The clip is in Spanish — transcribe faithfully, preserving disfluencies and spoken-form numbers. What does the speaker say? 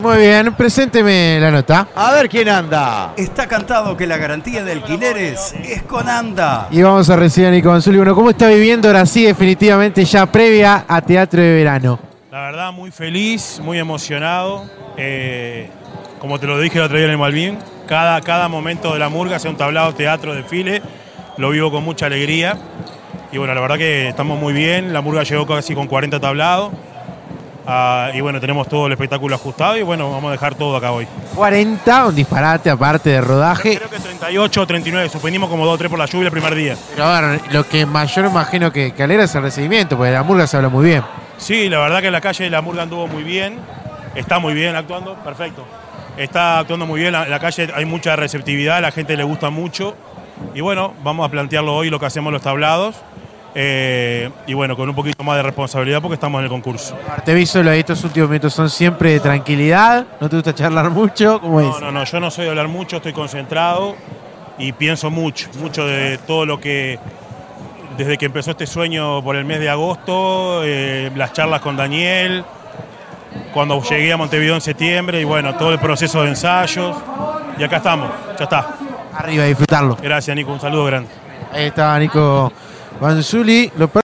Muy bien, presénteme la nota. A ver quién anda. Está cantado que la garantía de alquileres es con ANDA. Y vamos a recibir a Nico Banzuli. Bueno, ¿cómo está viviendo ahora sí definitivamente ya previa a Teatro de Verano? La verdad, muy feliz, muy emocionado. Eh, como te lo dije el otro día en el Malvin, cada, cada momento de la murga, sea un tablado, teatro, desfile, lo vivo con mucha alegría. Y bueno, la verdad que estamos muy bien. La murga llegó casi con cuarenta tablados. Uh, y bueno, tenemos todo el espectáculo ajustado y bueno, vamos a dejar todo acá hoy. cuarenta, un disparate aparte de rodaje. Creo que treinta y ocho o treinta y nueve, suspendimos como dos o tres por la lluvia el primer día. Pero a ver, lo que mayor imagino que, que alegra es el recibimiento, porque de la murga se habla muy bien. Sí, la verdad que en la calle la murga anduvo muy bien, está muy bien actuando, perfecto. Está actuando muy bien, en la calle hay mucha receptividad, a la gente le gusta mucho. Y bueno, vamos a plantearlo hoy lo que hacemos los tablados. Eh, y bueno, con un poquito más de responsabilidad porque estamos en el concurso. Te vi solo ahí, estos últimos minutos son siempre de tranquilidad, no te gusta charlar mucho, ¿cómo no, es? No, no, yo no soy de hablar mucho, estoy concentrado y pienso mucho, mucho de todo lo que, desde que empezó este sueño por el mes de agosto, eh, las charlas con Daniel, cuando llegué a Montevideo en septiembre y bueno, todo el proceso de ensayos y acá estamos, ya está. Arriba, a disfrutarlo. Gracias, Nico, un saludo grande. Ahí está Nico Banzuli. Lo